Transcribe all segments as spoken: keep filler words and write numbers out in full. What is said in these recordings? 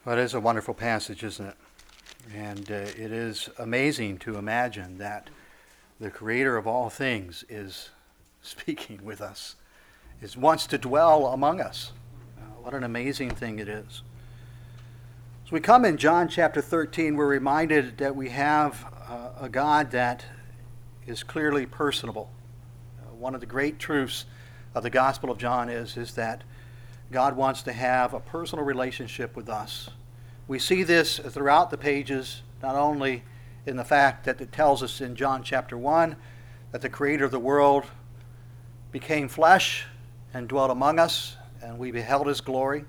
Well, it is a wonderful passage, isn't it? And uh, it is amazing to imagine that the Creator of all things is speaking with us, is wants to dwell among us. Uh, what an amazing thing it is. As we come in John chapter thirteen, we're reminded that we have uh, a God that is clearly personable. Uh, one of the great truths of the Gospel of John is, is that God wants to have a personal relationship with us. We see this throughout the pages, not only in the fact that it tells us in John chapter one that the Creator of the world became flesh and dwelt among us, and we beheld His glory,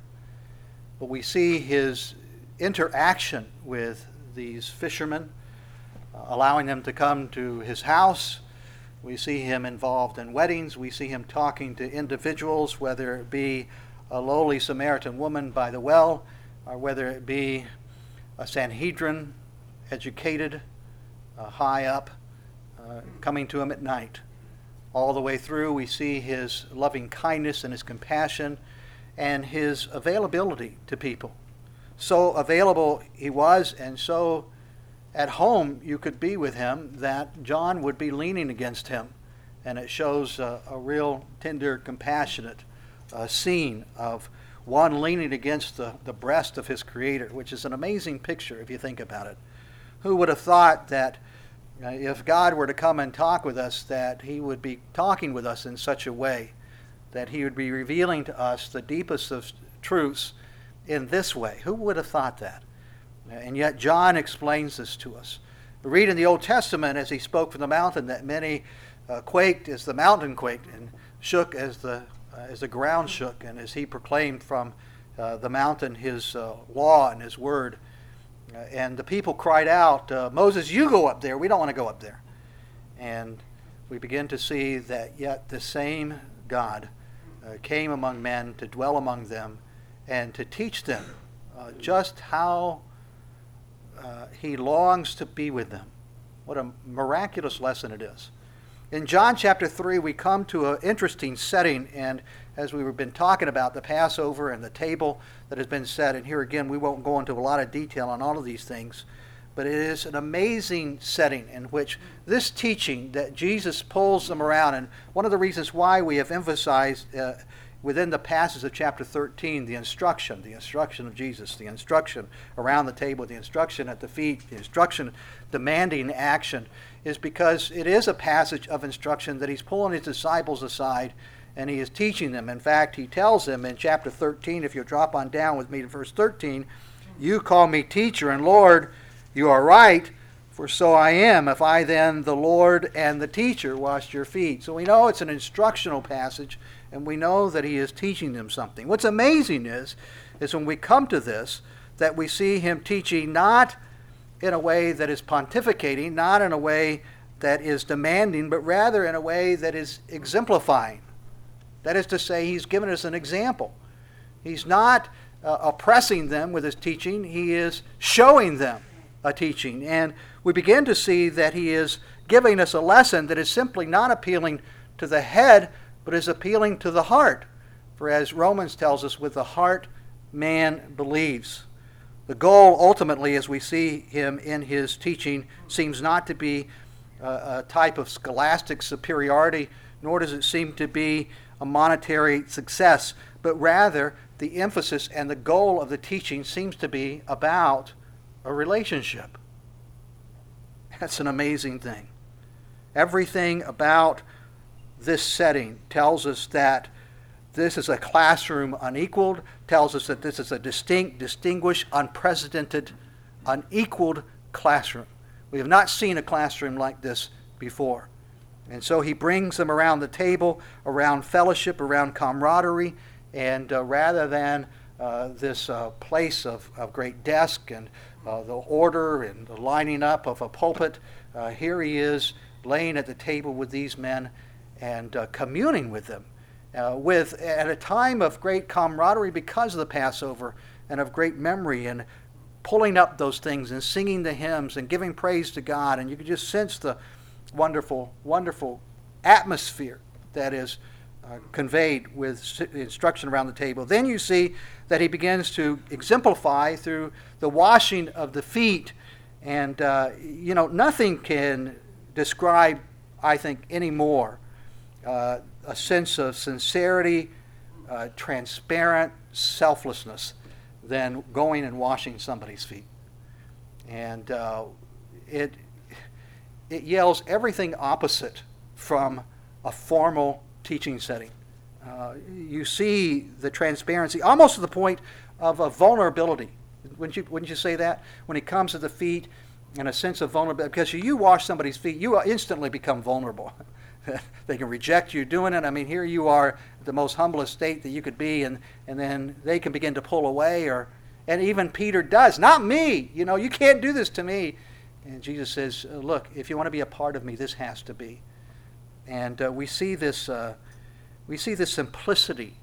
but we see His interaction with these fishermen, uh, allowing them to come to His house. We see Him involved in weddings. We see Him talking to individuals, whether it be a lowly Samaritan woman by the well, or whether it be a Sanhedrin, educated, uh, high up, uh, coming to Him at night. All the way through, we see His loving kindness and His compassion and His availability to people. So available He was, and so at home you could be with Him, that John would be leaning against Him. And it shows uh, a real tender, compassionate uh, scene of one leaning against the, the breast of his Creator, which is an amazing picture if you think about it. Who would have thought that uh, if God were to come and talk with us, that He would be talking with us in such a way that He would be revealing to us the deepest of truths in this way? Who would have thought that? And yet John explains this to us. We read in the Old Testament, as He spoke from the mountain, that many uh, quaked as the mountain quaked, and shook as the uh, as the ground shook, and as He proclaimed from uh, the mountain His uh, law and His word. Uh, and the people cried out, uh, Moses, you go up there. We don't want to go up there. And we begin to see that yet the same God uh, came among men to dwell among them and to teach them uh, just how uh, He longs to be with them. What a miraculous lesson it is. In John chapter three, we come to an interesting setting, and as we've been talking about the Passover and the table that has been set, and here again we won't go into a lot of detail on all of these things, but it is an amazing setting in which this teaching that Jesus pulls them around, and one of the reasons why we have emphasized uh, within the passage of chapter thirteen, the instruction, the instruction of Jesus, the instruction around the table, the instruction at the feet, the instruction demanding action, is because it is a passage of instruction that He's pulling His disciples aside and He is teaching them. In fact, He tells them in chapter thirteen, if you'll drop on down with me to verse thirteen, you call me teacher and Lord, you are right, for so I am. If I then, the Lord and the teacher, washed your feet. So we know it's an instructional passage, and we know that He is teaching them something. What's amazing is, is when we come to this, that we see Him teaching not in a way that is pontificating, not in a way that is demanding, but rather in a way that is exemplifying. That is to say, He's given us an example. He's not uh, oppressing them with His teaching. He is showing them a teaching. And we begin to see that He is giving us a lesson that is simply not appealing to the head, but is appealing to the heart. For as Romans tells us, with the heart man believes. The goal, ultimately, as we see Him in His teaching, seems not to be a, a type of scholastic superiority, nor does it seem to be a monetary success, but rather the emphasis and the goal of the teaching seems to be about a relationship. That's an amazing thing. Everything about this setting tells us that this is a classroom unequaled, tells us that this is a distinct, distinguished, unprecedented, unequaled classroom. We have not seen a classroom like this before. And so He brings them around the table, around fellowship, around camaraderie, and uh, rather than uh, this uh, place of, of great desk and uh, the order and the lining up of a pulpit, uh, here He is laying at the table with these men and uh, communing with them. Uh, with at a time of great camaraderie because of the Passover and of great memory, and pulling up those things and singing the hymns and giving praise to God. And you can just sense the wonderful, wonderful atmosphere that is uh, conveyed with s- instruction around the table. Then you see that he begins to exemplify through the washing of the feet. And, uh, you know, nothing can describe, I think, any more uh, a sense of sincerity, uh, transparent selflessness than going and washing somebody's feet. And uh, it it yells everything opposite from a formal teaching setting. Uh, you see the transparency, almost to the point of a vulnerability. Wouldn't you, wouldn't you say that? When it comes to the feet and a sense of vulnerability, because you wash somebody's feet, you instantly become vulnerable. They can reject you doing it. I mean, here you are at the most humblest state that you could be, and, and then they can begin to pull away, or and even Peter does. Not me. You know, you can't do this to me. And Jesus says, look, if you want to be a part of me, this has to be. And uh, we see this uh, we see this simplicity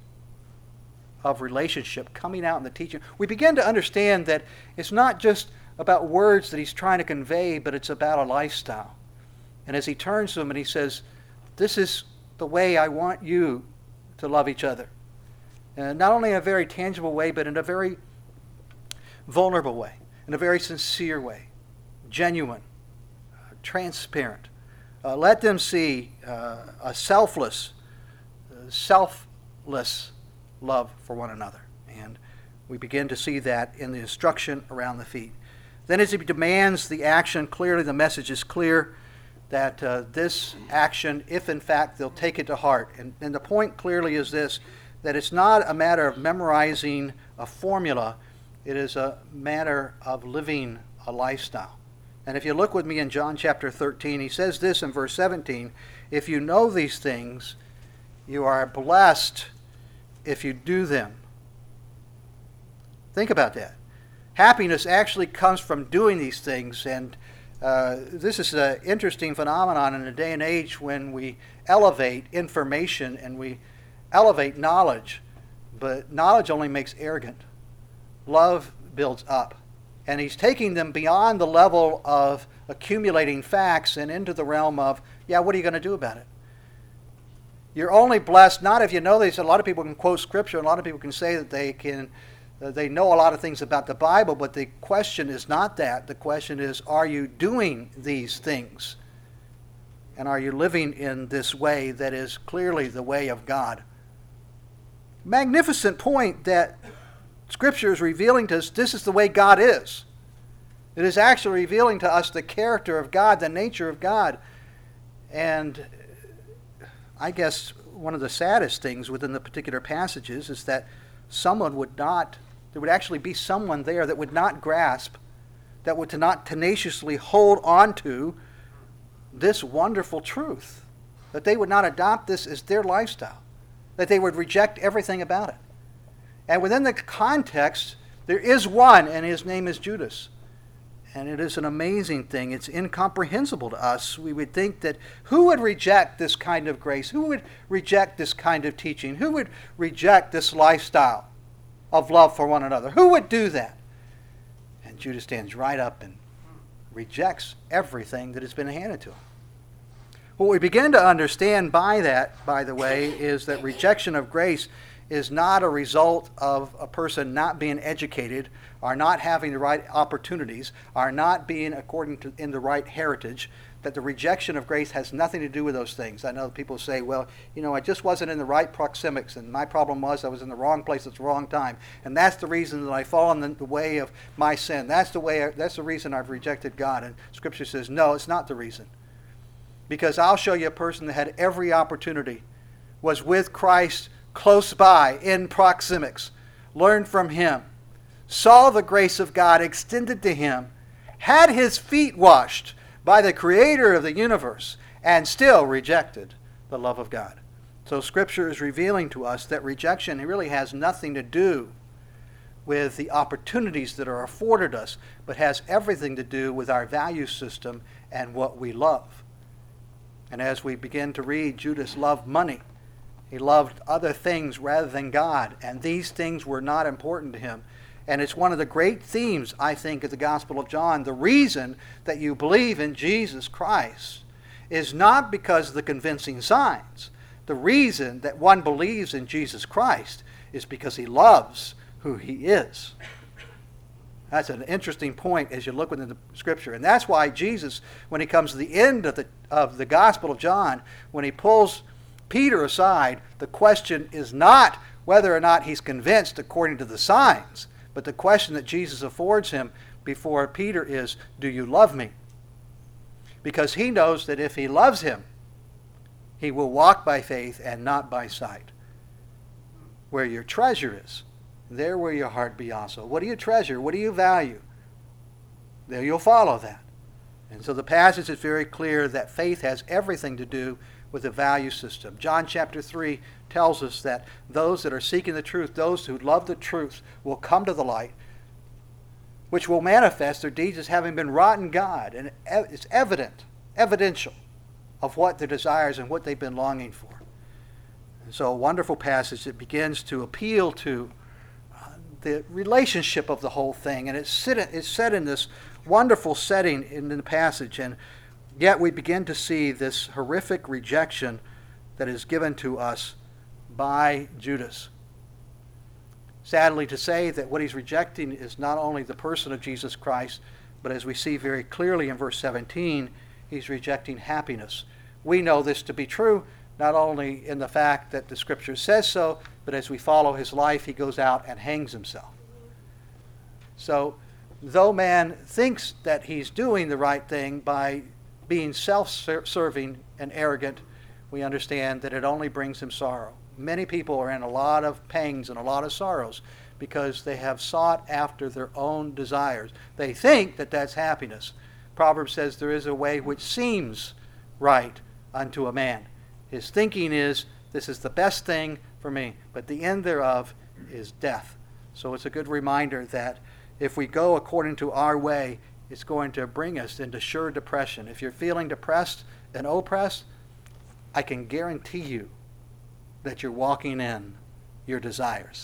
of relationship coming out in the teaching. We begin to understand that it's not just about words that he's trying to convey, but it's about a lifestyle. And as he turns to them and he says, this is the way I want you to love each other. And not only in a very tangible way, but in a very vulnerable way, in a very sincere way, genuine, uh, transparent. Uh, let them see uh, a selfless, uh, selfless love for one another. And we begin to see that in the instruction around the feet. Then as he demands the action, clearly the message is clear that uh, this action, if in fact they'll take it to heart. And, and the point clearly is this, that it's not a matter of memorizing a formula, it is a matter of living a lifestyle. And if you look with me in John chapter thirteen, he says this in verse seventeen, if you know these things, you are blessed if you do them. Think about that. Happiness actually comes from doing these things, and uh, this is an interesting phenomenon in a day and age when we elevate information and we elevate knowledge, but knowledge only makes arrogant. Love builds up. And he's taking them beyond the level of accumulating facts and into the realm of, yeah, what are you going to do about it? You're only blessed, not if you know these. A lot of people can quote scripture, and a lot of people can say that they can, uh, they know a lot of things about the Bible, but the question is not that. The question is, are you doing these things? And are you living in this way that is clearly the way of God? Magnificent point that Scripture is revealing to us this is the way God is. It is actually revealing to us the character of God, the nature of God. And I guess one of the saddest things within the particular passages is that someone would not, there would actually be someone there that would not grasp, that would not tenaciously hold on to this wonderful truth, that they would not adopt this as their lifestyle, that they would reject everything about it. And within the context, there is one, and his name is Judas. And it is an amazing thing. It's incomprehensible to us. We would think that who would reject this kind of grace? Who would reject this kind of teaching? Who would reject this lifestyle of love for one another? Who would do that? And Judas stands right up and rejects everything that has been handed to him. What we begin to understand by that, by the way, is that rejection of grace is not a result of a person not being educated, or not having the right opportunities, or not being according to in the right heritage, that the rejection of grace has nothing to do with those things. I know people say, well, you know, I just wasn't in the right proxemics, and my problem was I was in the wrong place at the wrong time, and that's the reason that I fall in the, the way of my sin. That's the way. I, that's the reason I've rejected God. And Scripture says, no, it's not the reason. Because I'll show you a person that had every opportunity, was with Christ close by, in proxemics, learned from him, saw the grace of God extended to him, had his feet washed by the Creator of the universe, and still rejected the love of God. So Scripture is revealing to us that rejection really has nothing to do with the opportunities that are afforded us, but has everything to do with our value system and what we love. And as we begin to read, Judas loved money. He loved other things rather than God, and these things were not important to him. And it's one of the great themes, I think, of the Gospel of John. The reason that you believe in Jesus Christ is not because of the convincing signs. The reason that one believes in Jesus Christ is because he loves who he is. That's an interesting point as you look within the Scripture. And that's why Jesus, when he comes to the end of the, of the Gospel of John, when he pulls Peter aside, the question is not whether or not he's convinced according to the signs, but the question that Jesus affords him before Peter is, do you love me? Because he knows that if he loves him, he will walk by faith and not by sight. Where your treasure is, there will your heart be also. What do you treasure? What do you value? There you'll follow that. And so the passage is very clear that faith has everything to do with the value system. John chapter three tells us that those that are seeking the truth, those who love the truth, will come to the light, which will manifest their deeds as having been wrought in God. And it's evident, evidential of what their desires and what they've been longing for. And so a wonderful passage that begins to appeal to uh, the relationship of the whole thing. And it's set, it's set in this wonderful setting in the passage. And yet we begin to see this horrific rejection that is given to us by Judas. Sadly to say that what he's rejecting is not only the person of Jesus Christ, but as we see very clearly in verse seventeen, he's rejecting happiness. We know this to be true, not only in the fact that the Scripture says so, but as we follow his life, he goes out and hangs himself. So, though man thinks that he's doing the right thing by being self-serving and arrogant, we understand that it only brings him sorrow. Many people are in a lot of pangs and a lot of sorrows because they have sought after their own desires. They think that that's happiness. Proverbs says there is a way which seems right unto a man. His thinking is, this is the best thing for me, but the end thereof is death. So it's a good reminder that if we go according to our way, it's going to bring us into sure depression. If you're feeling depressed and oppressed, I can guarantee you that you're walking in your desires.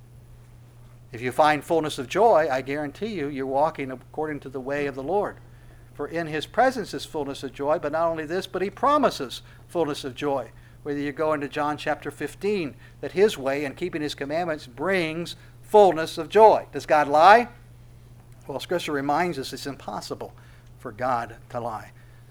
If you find fullness of joy, I guarantee you, you're walking according to the way of the Lord. For in his presence is fullness of joy, but not only this, but he promises fullness of joy. Whether you go into John chapter fifteen, that his way and keeping his commandments brings fullness of joy. Does God lie? Well, Scripture reminds us it's impossible for God to lie.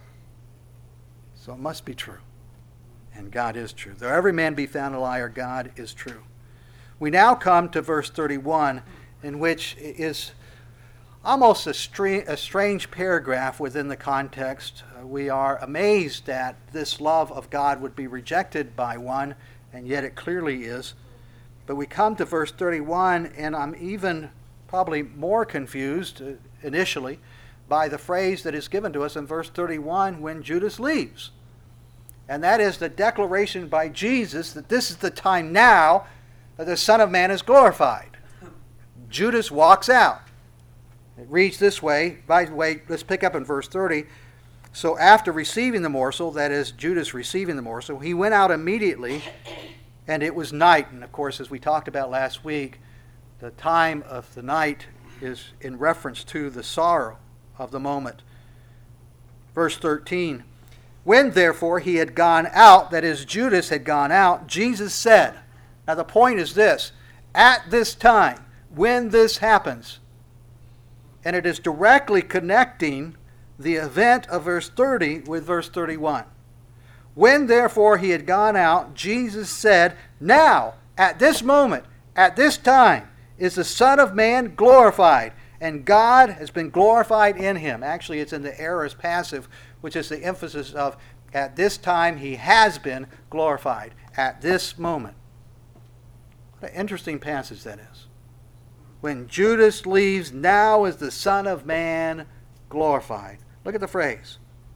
So it must be true. And God is true. Though every man be found a liar, God is true. We now come to verse thirty-one, in which is almost a, stre- a strange paragraph within the context. Uh, we are amazed that this love of God would be rejected by one, and yet it clearly is. But we come to verse thirty-one, and I'm even probably more confused uh, initially by the phrase that is given to us in verse thirty-one when Judas leaves. And that is the declaration by Jesus that this is the time now that the Son of Man is glorified. Judas walks out. It reads this way. By the way, let's pick up in verse thirty. So after receiving the morsel, that is Judas receiving the morsel, he went out immediately, and it was night. And of course, as we talked about last week, the time of the night is in reference to the sorrow of the moment. Verse thirteen. When therefore he had gone out, that is Judas had gone out, Jesus said, now the point is this, at this time, when this happens, and it is directly connecting the event of verse thirty with verse thirty-one. When therefore he had gone out, Jesus said, now, at this moment, at this time, is the Son of Man glorified, and God has been glorified in him. Actually, it's in the aorist passive, which is the emphasis of, at this time he has been glorified, at this moment. What an interesting passage that is. When Judas leaves, now is the Son of Man glorified. Look at the phrase.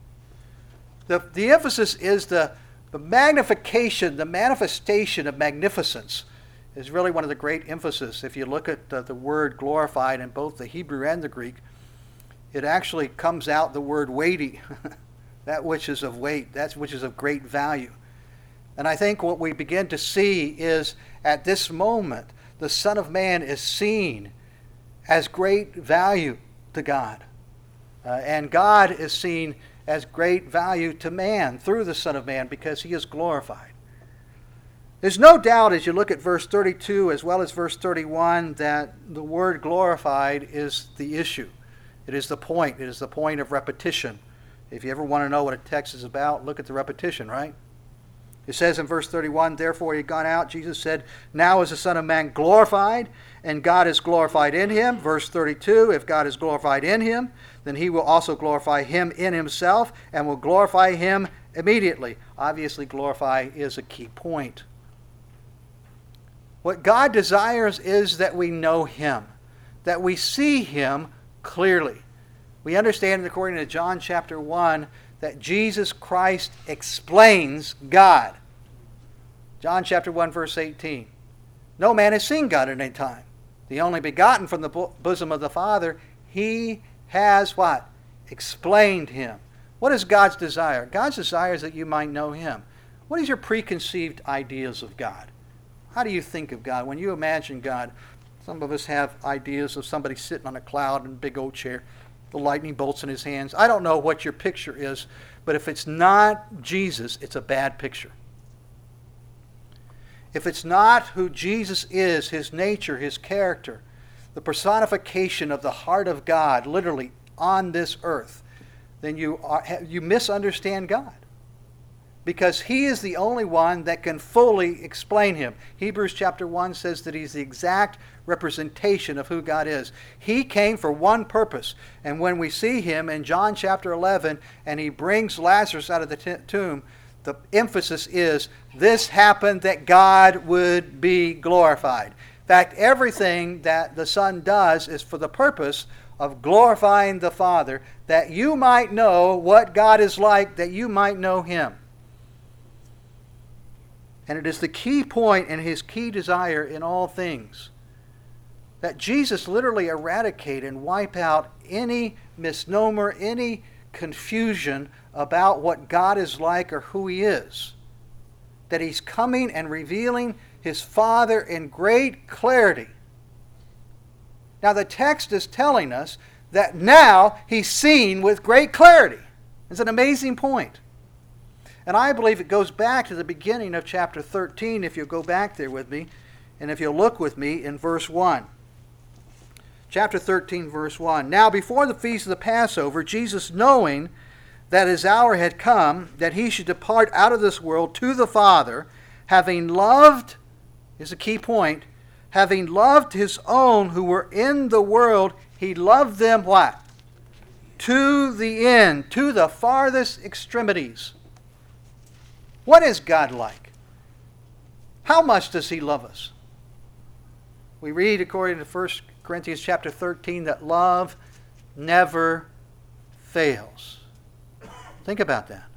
The, the emphasis is the, the magnification, the manifestation of magnificence is really one of the great emphasis. If you look at the, the word glorified in both the Hebrew and the Greek, it actually comes out the word weighty. That which is of weight, that which is of great value. And I think what we begin to see is at this moment, the Son of Man is seen as great value to God. Uh, and God is seen as great value to man through the Son of Man because he is glorified. There's no doubt as you look at verse thirty-two as well as verse thirty-one that the word glorified is the issue. It is the point. It is the point of repetition. If you ever want to know what a text is about, look at the repetition, right? It says in verse thirty-one, therefore he had gone out, Jesus said, now is the Son of Man glorified, and God is glorified in him. Verse thirty-two, if God is glorified in him, then he will also glorify him in himself, and will glorify him immediately. Obviously, glorify is a key point. What God desires is that we know him, that we see him clearly. We understand, according to John chapter one, that Jesus Christ explains God. John chapter one, verse eighteen. No man has seen God at any time. The only begotten from the bosom of the Father, he has what? Explained him. What is God's desire? God's desire is that you might know him. What is your preconceived ideas of God? How do you think of God? When you imagine God, some of us have ideas of somebody sitting on a cloud in a big old chair, the lightning bolts in his hands. I don't know what your picture is, but if it's not Jesus, it's a bad picture. If it's not who Jesus is, his nature, his character, the personification of the heart of God, literally on this earth, then you are, you misunderstand God. Because he is the only one that can fully explain him. Hebrews chapter one says that he's the exact representation of who God is. He came for one purpose. And when we see him in John chapter eleven, and he brings Lazarus out of the t- tomb, the emphasis is, this happened that God would be glorified. In fact, everything that the Son does is for the purpose of glorifying the Father, that you might know what God is like, that you might know him. And it is the key point and his key desire in all things that Jesus literally eradicate and wipe out any misnomer, any confusion about what God is like or who he is. That he's coming and revealing his Father in great clarity. Now the text is telling us that now he's seen with great clarity. It's an amazing point. And I believe it goes back to the beginning of chapter thirteen, if you'll go back there with me, and if you'll look with me in verse one. Chapter thirteen, verse one. Now before the feast of the Passover, Jesus, knowing that his hour had come, that he should depart out of this world to the Father, having loved, is a key point, having loved his own who were in the world, he loved them what? To the end, to the farthest extremities. What is God like? How much does he love us? We read, according to First Corinthians chapter thirteen, that love never fails. Think about that.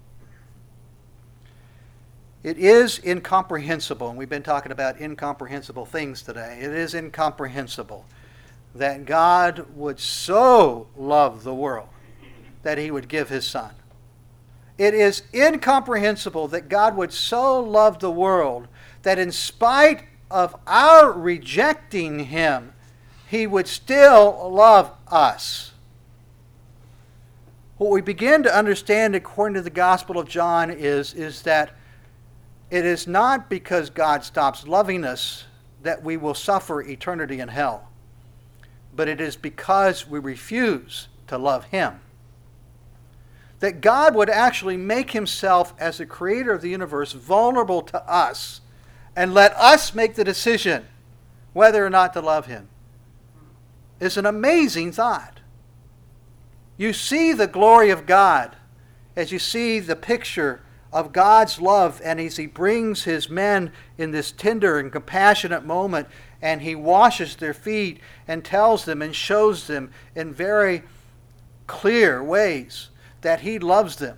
It is incomprehensible, and we've been talking about incomprehensible things today. It is incomprehensible that God would so love the world that he would give his Son. It is incomprehensible that God would so love the world that in spite of our rejecting him, he would still love us. What we begin to understand according to the Gospel of John is, is that it is not because God stops loving us that we will suffer eternity in hell, but it is because we refuse to love him. That God would actually make himself, as the creator of the universe, vulnerable to us and let us make the decision whether or not to love him is an amazing thought. You see the glory of God as you see the picture of God's love, and as he brings his men in this tender and compassionate moment, and he washes their feet and tells them and shows them in very clear ways that he loves them.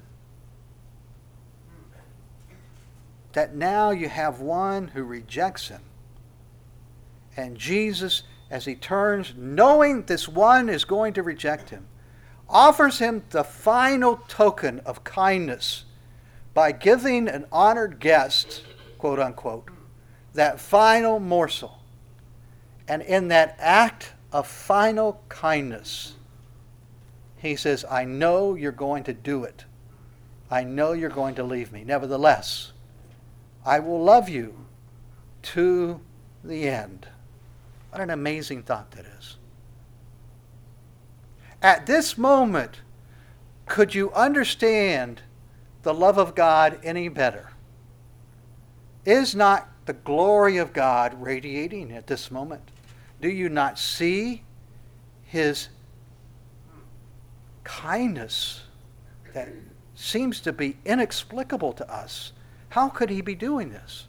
That now you have one who rejects him. And Jesus, as he turns, knowing this one is going to reject him, offers him the final token of kindness by giving an honored guest, quote unquote, that final morsel. And in that act of final kindness, he says, I know you're going to do it. I know you're going to leave me. Nevertheless, I will love you to the end. What an amazing thought that is. At this moment, could you understand the love of God any better? Is not the glory of God radiating at this moment? Do you not see His kindness that seems to be inexplicable to us? How could He be doing this?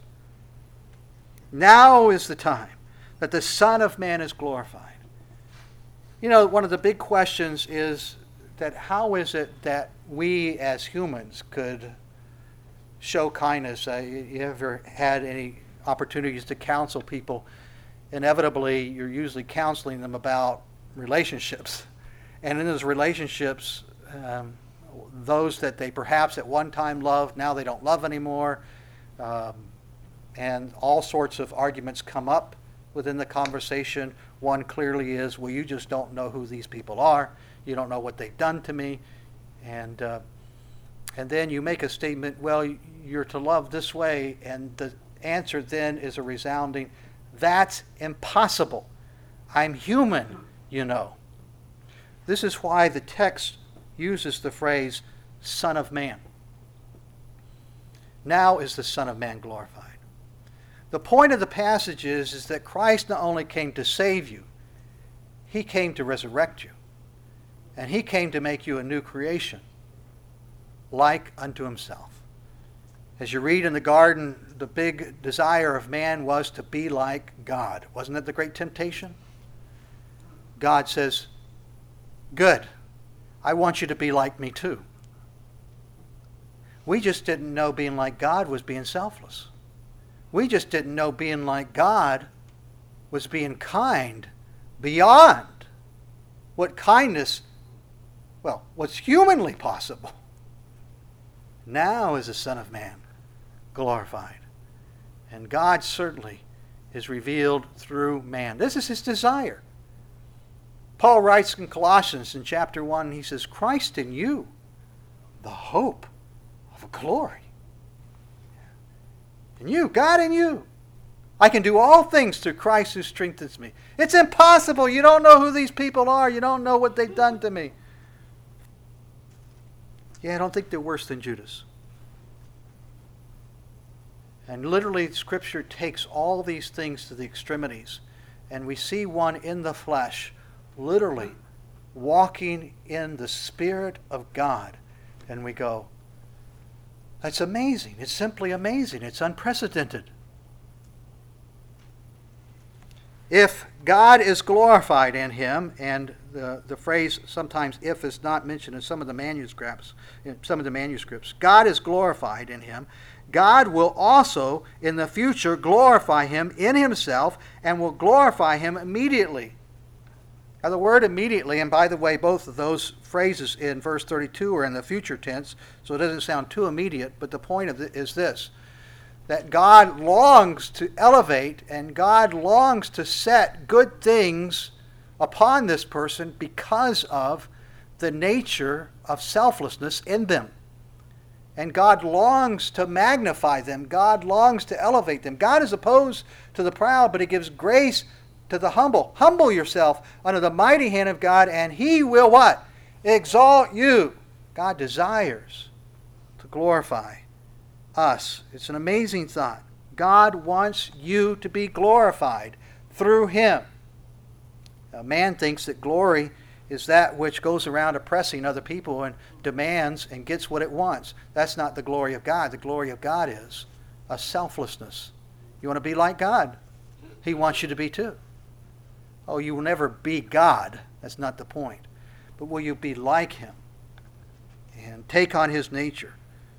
Now is the time that the Son of Man is glorified. You know, one of the big questions is that how is it that we as humans could show kindness? Uh, you, you ever had any opportunities to counsel people? Inevitably, you're usually counseling them about relationships. And in those relationships, um, those that they perhaps at one time loved, now they don't love anymore. Um, and all sorts of arguments come up within the conversation. One clearly is, well, you just don't know who these people are. You don't know what they've done to me. And uh, and then you make a statement, well, you're to love this way. And the answer then is a resounding, that's impossible. I'm human, you know. This is why the text uses the phrase, Son of Man. Now is the Son of Man glorified. The point of the passage is, is that Christ not only came to save you, He came to resurrect you. And He came to make you a new creation, like unto Himself. As you read in the garden, the big desire of man was to be like God. Wasn't that the great temptation? God says, good, I want you to be like me too. We just didn't know being like God was being selfless. We just didn't know being like God was being kind beyond what kindness, well, what's humanly possible. Now is the Son of Man glorified. And God certainly is revealed through man. This is His desire. Paul writes in Colossians in chapter one, he says, Christ in you, the hope of glory. In you, God in you. I can do all things through Christ who strengthens me. It's impossible. You don't know who these people are. You don't know what they've done to me. Yeah, I don't think they're worse than Judas. And literally, Scripture takes all these things to the extremities. And we see one in the flesh, literally walking in the Spirit of God. And we go, that's amazing. It's simply amazing. It's unprecedented. If God is glorified in Him, and the, the phrase sometimes if is not mentioned in some of the manuscripts, in some of the manuscripts, God is glorified in Him, God will also in the future glorify Him in Himself and will glorify Him immediately. Now the word immediately, and by the way, both of those phrases in verse thirty-two are in the future tense, so it doesn't sound too immediate, but the point of it is this, that God longs to elevate and God longs to set good things upon this person because of the nature of selflessness in them. And God longs to magnify them. God longs to elevate them. God is opposed to the proud, but He gives grace to the humble. Humble yourself under the mighty hand of God, and He will what? Exalt you. God desires to glorify us. It's an amazing thought. God wants you to be glorified through Him. A man thinks that glory is that which goes around oppressing other people and demands and gets what it wants. That's not the glory of God. The glory of God is a selflessness. You want to be like God? He wants you to be too. Oh, you will never be God. That's not the point. But will you be like Him and take on His nature?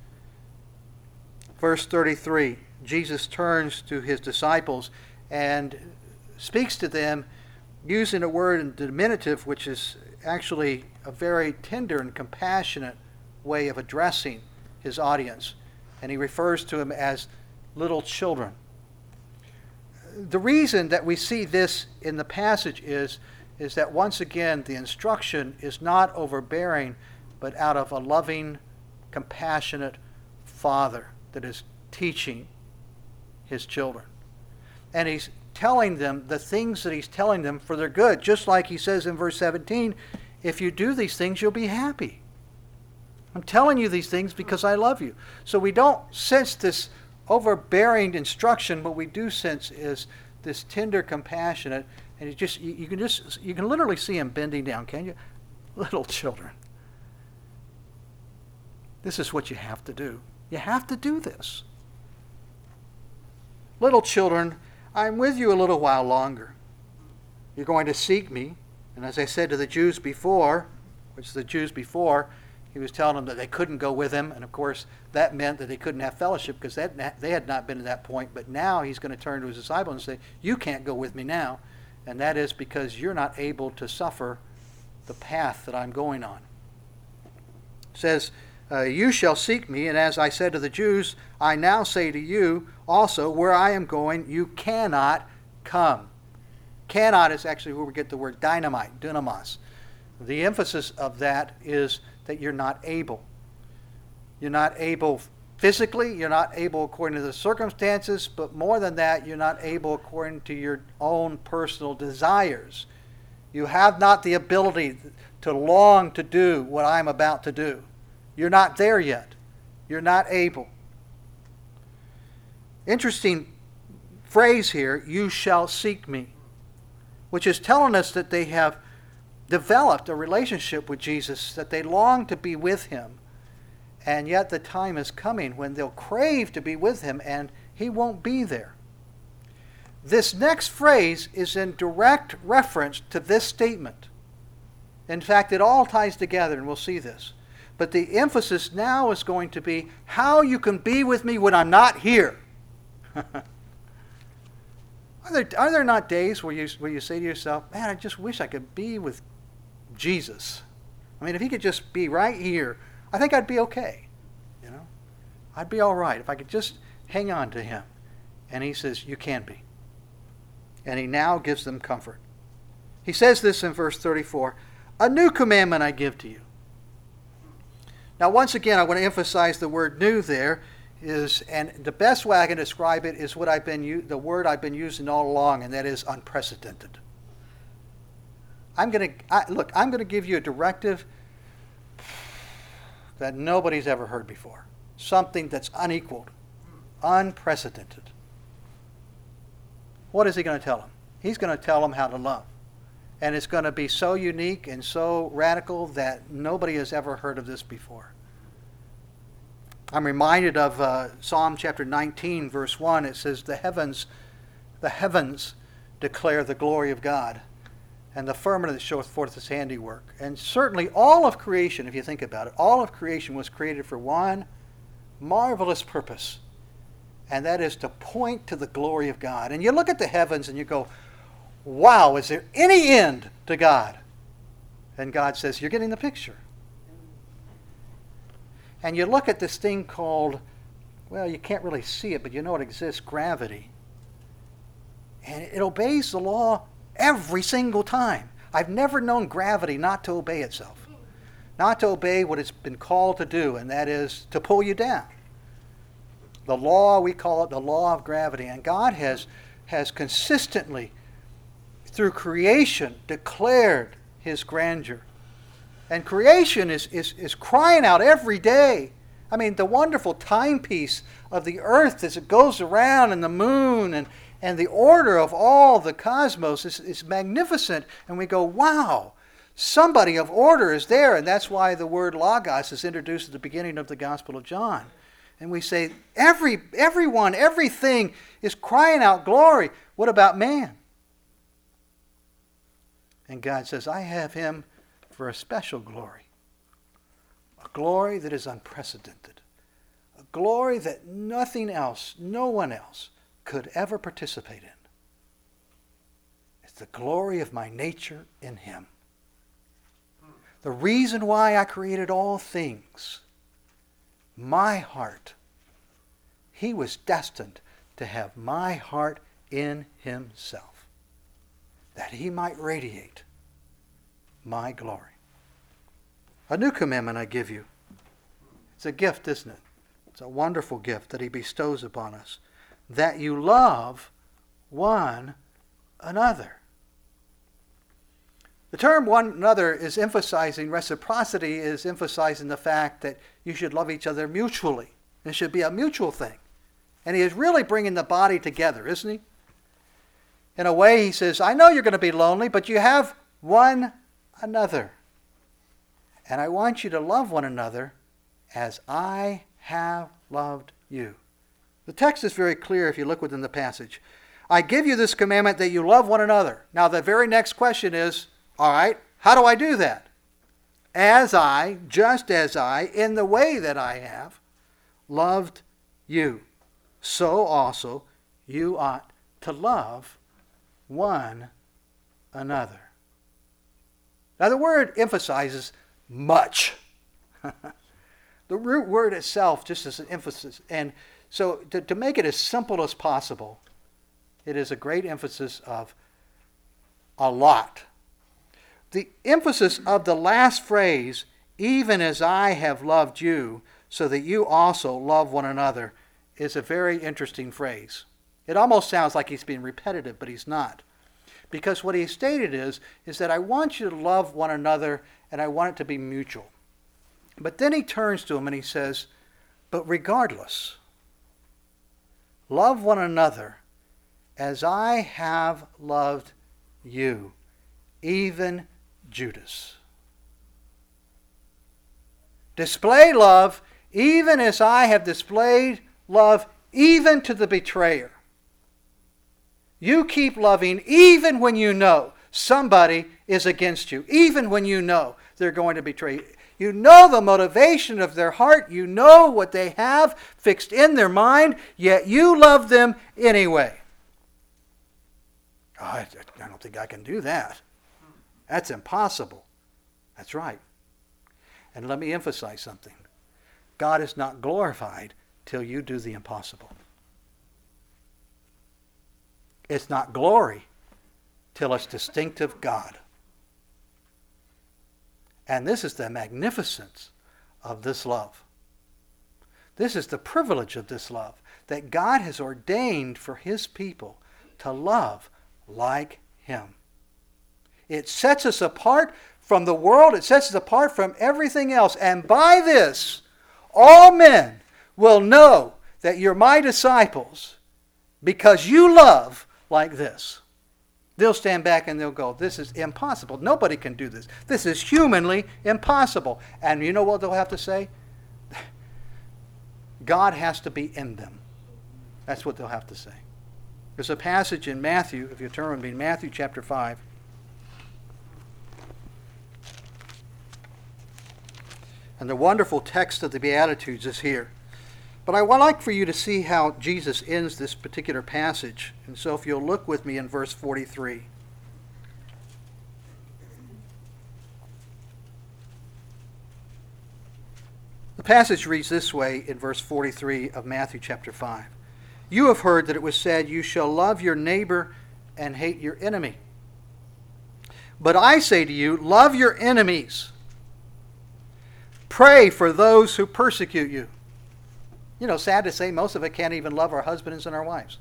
Verse thirty-three, Jesus turns to His disciples and speaks to them using a word in diminutive, which is actually a very tender and compassionate way of addressing His audience. And He refers to them as little children. The reason that we see this in the passage is, is that once again the instruction is not overbearing, but out of a loving, compassionate Father that is teaching his children. And he's telling them the things that he's telling them for their good. Just like he says in verse seventeen, if you do these things, you'll be happy. I'm telling you these things because I love you. So we don't sense this overbearing instruction. What we do sense is this tender, compassionate, and you just you, you can just you can literally see him bending down, can you? Little children. This is what you have to do. You have to do this. Little children, I'm with you a little while longer. You're going to seek me. And as I said to the Jews before, which the Jews before, he was telling them that they couldn't go with him. And of course, that meant that they couldn't have fellowship because they had not been to that point. But now he's going to turn to his disciples and say, you can't go with me now. And that is because you're not able to suffer the path that I'm going on. It says, uh, you shall seek me. And as I said to the Jews, I now say to you also, where I am going, you cannot come. Cannot is actually where we get the word dynamite, dunamos. The emphasis of that is that you're not able. You're not able physically, you're not able according to the circumstances, but more than that, you're not able according to your own personal desires. You have not the ability to long to do what I'm about to do. You're not there yet. You're not able. Interesting phrase here, you shall seek me, which is telling us that they have developed a relationship with Jesus, that they long to be with him. And yet the time is coming when they'll crave to be with him and he won't be there. This next phrase is in direct reference to this statement. In fact, it all ties together, and we'll see this. But the emphasis now is going to be how you can be with me when I'm not here. Are there, are there not days where you, where you say to yourself, man, I just wish I could be with Jesus. I mean, if he could just be right here, I think I'd be okay. You know, I'd be all right if I could just hang on to him. And he says, you can be. And he now gives them comfort. He says this in verse thirty-four, a new commandment I give to you. Now, once again, I want to emphasize the word new there is, and the best way I can describe it is what I've been, the word I've been using all along, and that is unprecedented. I'm going to, look, I'm going to give you a directive that nobody's ever heard before. Something that's unequaled, unprecedented. What is he going to tell them? He's going to tell them how to love. And it's going to be so unique and so radical that nobody has ever heard of this before. I'm reminded of uh, Psalm chapter nineteen, verse one. It says, the heavens, the heavens declare the glory of God, and the firmament showeth forth his handiwork. And certainly all of creation, if you think about it, all of creation was created for one marvelous purpose, and that is to point to the glory of God. And you look at the heavens and you go, wow, is there any end to God? And God says, you're getting the picture. And you look at this thing called, well, you can't really see it, but you know it exists, gravity. And it obeys the law every single time. I've never known gravity not to obey itself. Not to obey what it's been called to do, and that is to pull you down. The law, we call it the law of gravity. And God has, has consistently, through creation, declared his grandeur. And creation is, is, is crying out every day. I mean, the wonderful timepiece of the earth as it goes around, and the moon, and, and the order of all the cosmos is, is magnificent. And we go, wow, somebody of order is there. And that's why the word logos is introduced at the beginning of the Gospel of John. And we say, every everyone, everything is crying out glory. What about man? And God says, I have him for a special glory. A glory that is unprecedented. A glory that nothing else, no one else could ever participate in. It's the glory of my nature in him. The reason why I created all things, my heart, he was destined to have my heart in himself, that he might radiate my glory. A new commandment I give you. It's a gift, isn't it? It's a wonderful gift that he bestows upon us. that you love one another. The term one another is emphasizing, reciprocity is emphasizing the fact that you should love each other mutually. It should be a mutual thing. And he is really bringing the body together, isn't he? In a way, he says, I know you're going to be lonely, but you have one another. And I want you to love one another as I have loved you. The text is very clear if you look within the passage. I give you this commandment that you love one another. Now the very next question is, all right, how do I do that? As I, just as I, in the way that I have loved you, so also you ought to love one another. Now the word emphasizes much. The root word itself just is an emphasis. And so to, to make it as simple as possible, it is a great emphasis of a lot. The emphasis of the last phrase, even as I have loved you, so that you also love one another, is a very interesting phrase. It almost sounds like he's being repetitive, but he's not. Because what he stated is, is that I want you to love one another and I want it to be mutual. But then he turns to him and he says, but regardless, love one another as I have loved you, even Judas. Display love even as I have displayed love even to the betrayer. You keep loving even when you know somebody is against you, even when you know they're going to betray you. You know the motivation of their heart. You know what they have fixed in their mind, yet you love them anyway. Oh, I, I don't think I can do that. That's impossible. That's right. And let me emphasize something. God is not glorified till you do the impossible. It's not glory till it's distinctive God. And this is the magnificence of this love. This is the privilege of this love, that God has ordained for his people to love like him. It sets us apart from the world. It sets us apart from everything else. And by this, all men will know that you're my disciples because you love like this. They'll stand back and they'll go, this is impossible. Nobody can do this. This is humanly impossible. And you know what they'll have to say? God has to be in them. That's what they'll have to say. There's a passage in Matthew, if you turn with me, Matthew chapter five. And the wonderful text of the Beatitudes is here. But I would like for you to see how Jesus ends this particular passage. And so if you'll look with me in verse forty-three. The passage reads this way in verse forty-three of Matthew chapter five. You have heard that it was said, you shall love your neighbor and hate your enemy. But I say to you, love your enemies. Pray for those who persecute you. You know, sad to say, most of us can't even love our husbands and our wives.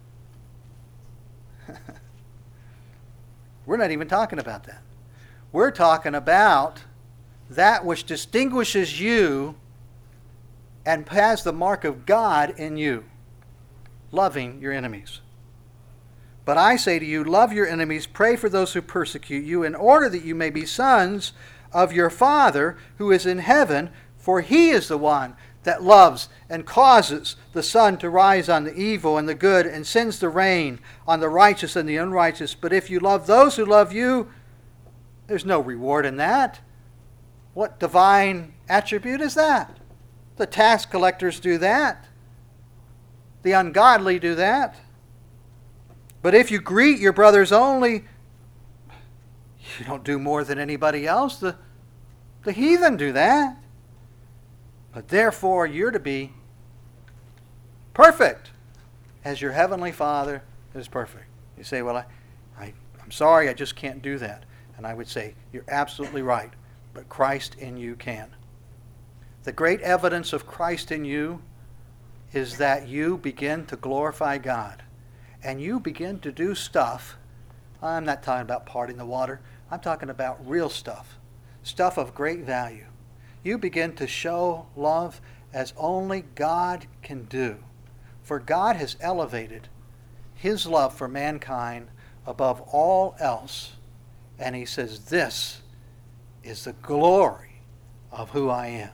We're not even talking about that. We're talking about that which distinguishes you and has the mark of God in you. Loving your enemies. But I say to you, love your enemies, pray for those who persecute you, in order that you may be sons of your Father who is in heaven, for he is the one that loves and causes the sun to rise on the evil and the good, and sends the rain on the righteous and the unrighteous. But if you love those who love you, there's no reward in that. What divine attribute is that? The tax collectors do that. The ungodly do that. But if you greet your brothers only, you don't do more than anybody else. The, the heathen do that. But therefore, you're to be perfect as your heavenly Father is perfect. You say, well, I, I, I'm sorry, I just can't do that. And I would say, you're absolutely right. But Christ in you can. The great evidence of Christ in you is that you begin to glorify God. And you begin to do stuff. I'm not talking about parting the water. I'm talking about real stuff. Stuff of great value. You begin to show love as only God can do. For God has elevated his love for mankind above all else. And he says, this is the glory of who I am.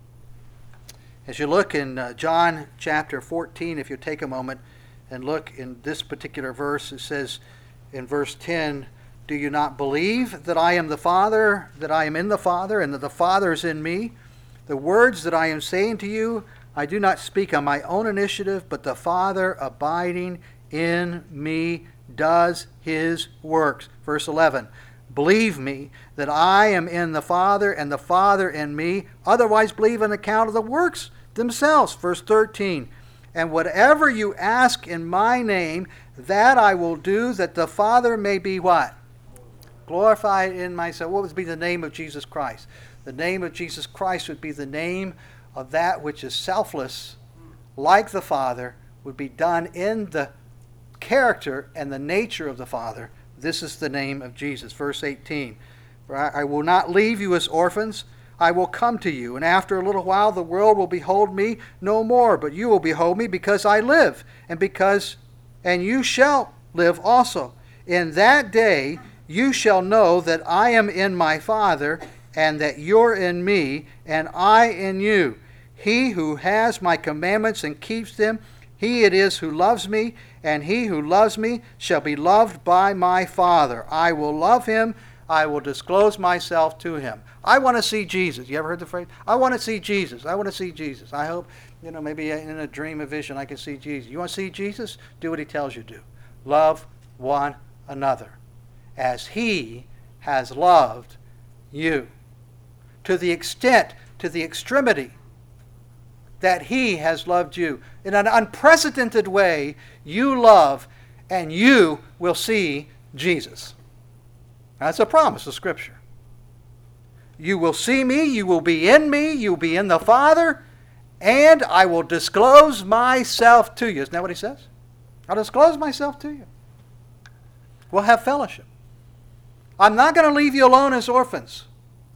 As you look in uh, John chapter fourteen, if you take a moment and look in this particular verse, it says in verse ten, do you not believe that I am the Father, that I am in the Father, and that the Father is in me? The words that I am saying to you, I do not speak on my own initiative, but the Father abiding in me does his works. Verse eleven, believe me that I am in the Father and the Father in me. Otherwise believe on account of the works themselves. Verse thirteen, and whatever you ask in my name, that I will do, that the Father may be what? Glorified in myself. What would be the name of Jesus Christ? The name of Jesus Christ would be the name of that which is selfless, like the Father, would be done in the character and the nature of the Father. This is the name of Jesus. Verse eighteen, for I, I will not leave you as orphans. I will come to you, and after a little while the world will behold me no more, but you will behold me because I live, and because, and you shall live also. In that day you shall know that I am in my Father, and that you're in me, and I in you. He who has my commandments and keeps them, he it is who loves me, and he who loves me shall be loved by my Father. I will love him, I will disclose myself to him. I want to see Jesus. You ever heard the phrase? I want to see Jesus. I want to see Jesus. I hope, you know, maybe in a dream, a vision, I can see Jesus. You want to see Jesus? Do what he tells you to do. Love one another as he has loved you. To the extent, to the extremity that he has loved you. In an unprecedented way, you love and you will see Jesus. That's a promise of Scripture. You will see me, you will be in me, you will be in the Father, and I will disclose myself to you. Isn't that what he says? I'll disclose myself to you. We'll have fellowship. I'm not going to leave you alone as orphans.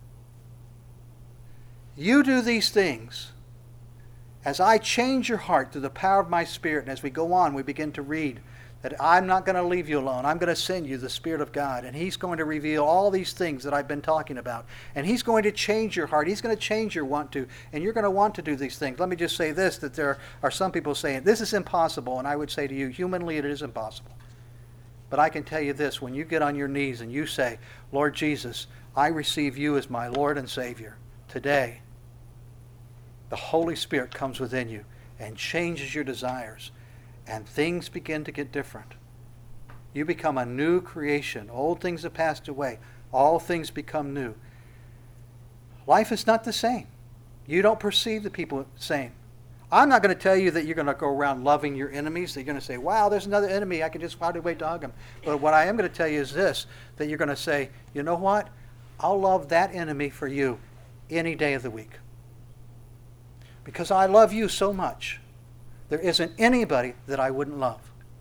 You do these things as I change your heart through the power of my Spirit. And as we go on, we begin to read that I'm not going to leave you alone. I'm going to send you the Spirit of God. And he's going to reveal all these things that I've been talking about. And he's going to change your heart. He's going to change your want to. And you're going to want to do these things. Let me just say this, that there are some people saying, this is impossible. And I would say to you, humanly it is impossible. But I can tell you this, when you get on your knees and you say, Lord Jesus, I receive you as my Lord and Savior today, the Holy Spirit comes within you and changes your desires, and things begin to get different. You become a new creation. Old things have passed away. All things become new. Life is not the same. You don't perceive the people the same. I'm not going to tell you that you're going to go around loving your enemies. That you're going to say, wow, there's another enemy. I can just hardly wait to hug him. But what I am going to tell you is this, that you're going to say, you know what? I'll love that enemy for you any day of the week. Because I love you so much. There isn't anybody that I wouldn't love.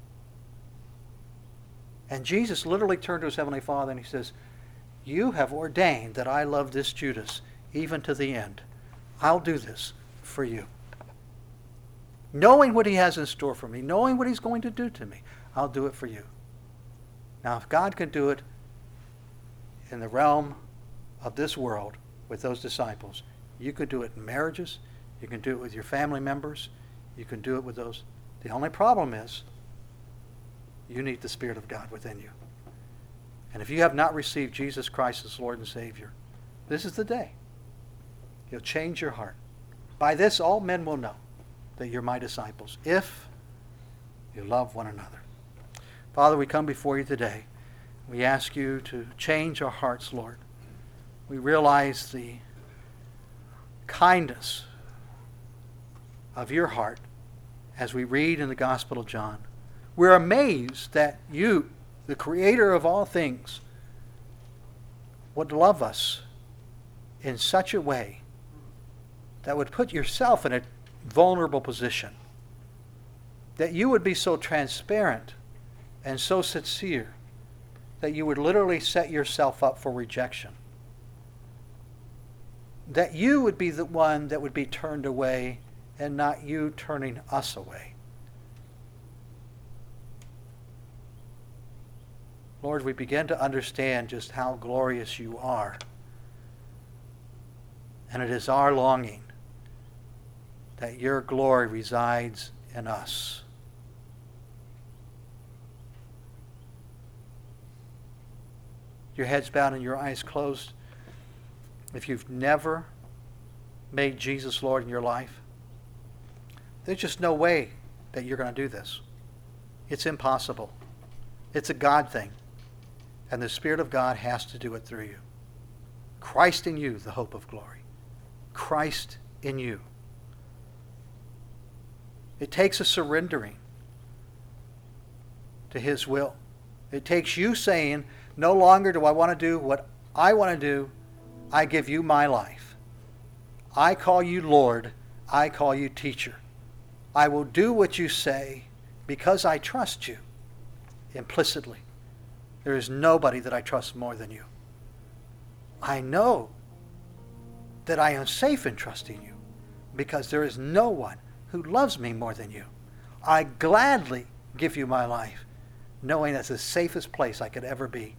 And Jesus literally turned to his Heavenly Father and he says, you have ordained that I love this Judas even to the end. I'll do this for you. Knowing what he has in store for me, knowing what he's going to do to me, I'll do it for you. Now, if God can do it in the realm of this world with those disciples, you could do it in marriages, you can do it with your family members, you can do it with those. The only problem is you need the Spirit of God within you. And if you have not received Jesus Christ as Lord and Savior, this is the day. He'll change your heart. By this all men will know that you're my disciples, if you love one another. Father, we come before you today. We ask you to change our hearts, Lord. We realize the kindness of your heart as we read in the Gospel of John. We're amazed that you, the Creator of all things, would love us in such a way that would put yourself in a vulnerable position that you would be so transparent and so sincere that you would literally set yourself up for rejection. That you would be the one that would be turned away and not you turning us away. Lord, we begin to understand just how glorious you are. And it is our longing that your glory resides in us. Your heads bowed and your eyes closed. If you've never made Jesus Lord in your life, there's just no way that you're going to do this. It's impossible. It's a God thing. And the Spirit of God has to do it through you. Christ in you, the hope of glory. Christ in you. It takes a surrendering to His will. It takes you saying, no longer do I want to do what I want to do. I give you my life. I call you Lord. I call you teacher. I will do what you say because I trust you implicitly. There is nobody that I trust more than you. I know that I am safe in trusting you because there is no one who loves me more than you. I gladly give you my life, knowing that's the safest place I could ever be.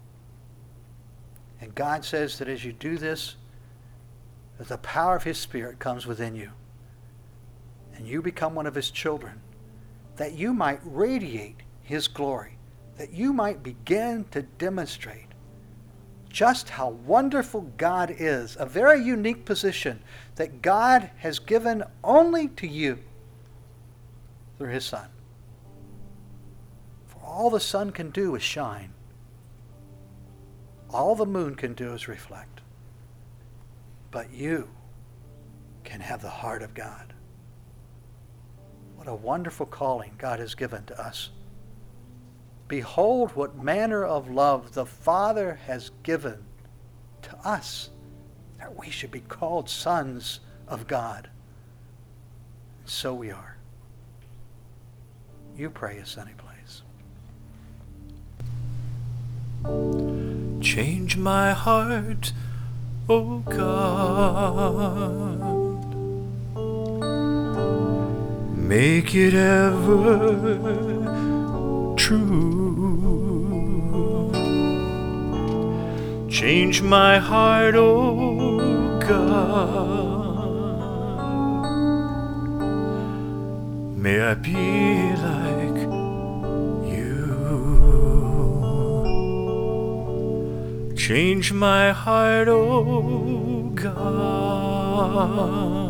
And God says that as you do this, that the power of His Spirit comes within you. And you become one of His children, that you might radiate His glory, that you might begin to demonstrate just how wonderful God is, a very unique position that God has given only to you through His Son. For all the sun can do is shine. All the moon can do is reflect. But you can have the heart of God. What a wonderful calling God has given to us. Behold what manner of love the Father has given to us, that we should be called sons of God. And so we are. You pray a sunny place. Change my heart, O God. Make it ever true. Change my heart, O God. May I be like you. Change my heart, O God.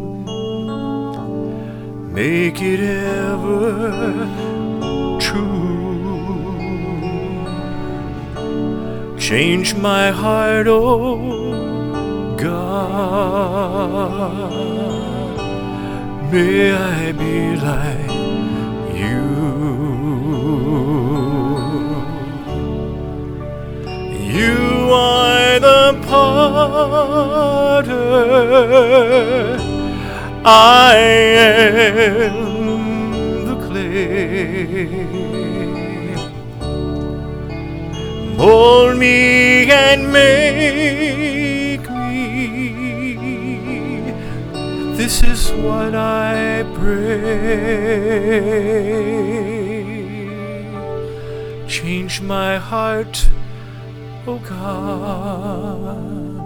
Make it ever true. Change my heart, oh God. May I be like you. You are the potter, I am the clay. Mold me and make me. This is what I pray. Change my heart, oh God.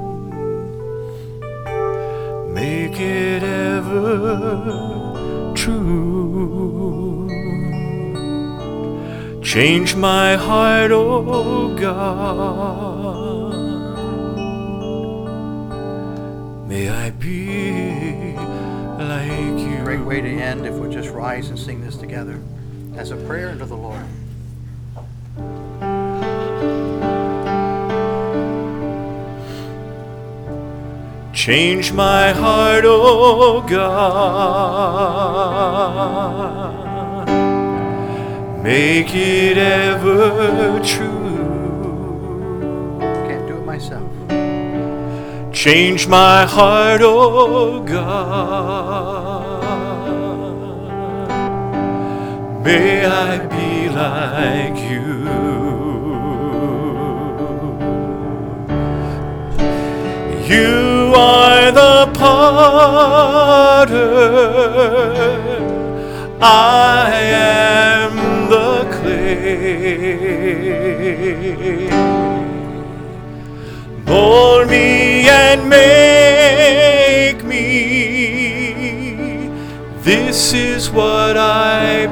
Make it ever true. Change my heart, oh God. May I be like you. Great way to end if we just rise and sing this together as a prayer unto the Lord. Change my heart, oh God. Make it ever true. Can't do it myself. Change my heart, oh God. May I be like you. You are the potter, I am the clay. Mold me and make me, this is what I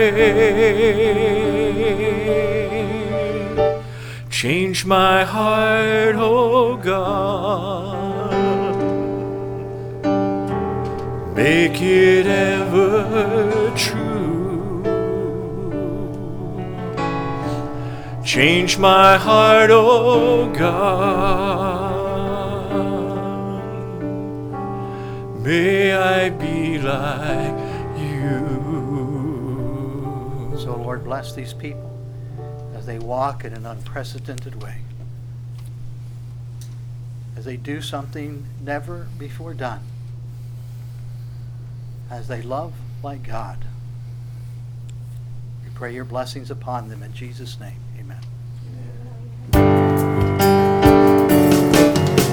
pray. Change my heart, oh God, make it ever true. Change my heart, oh God, may I be like you. So, Lord, bless these people as they walk in an unprecedented way, as they do something never before done, as they love like God. We pray your blessings upon them in Jesus' name. Amen.